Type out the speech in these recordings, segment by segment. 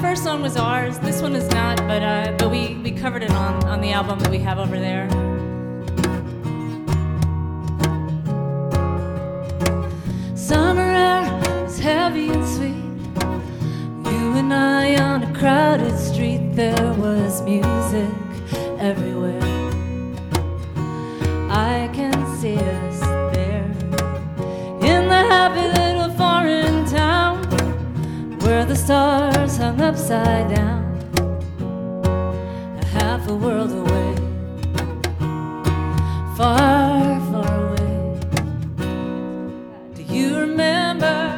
first song was ours. This one is not, but we covered it on the album that we have over there. Summer air was heavy and sweet. You and I on a crowded street. There was music everywhere. I can see us there in the happy little foreign town where the stars hung upside down, a half a world away, far, far away. Do you remember?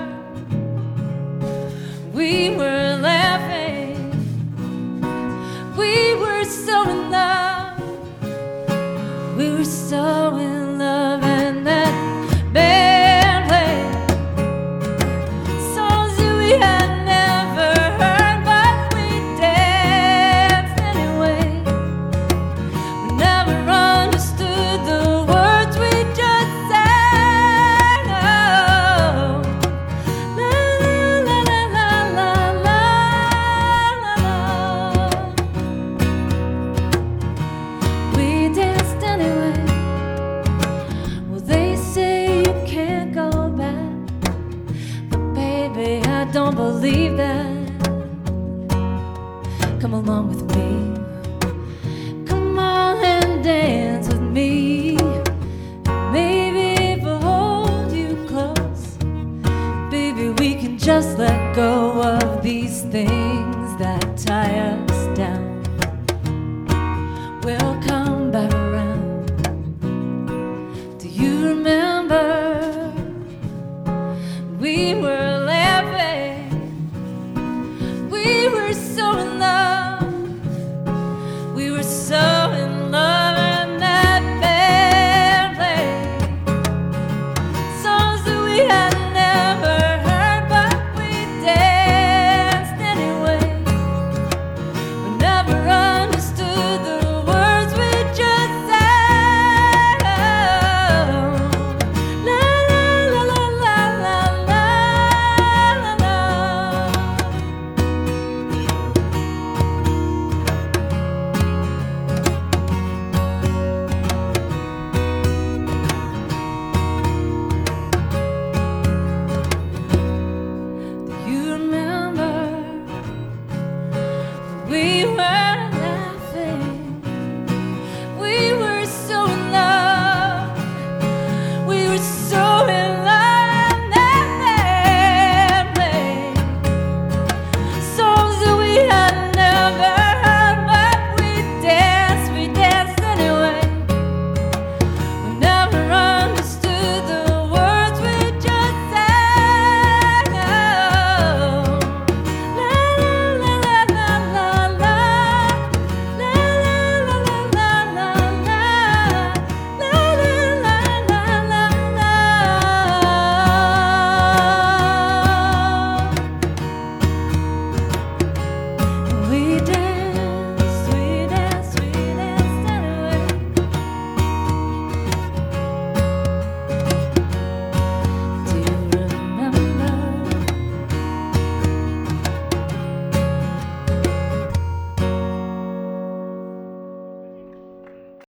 We were laughing, we were so in love, we were so in love.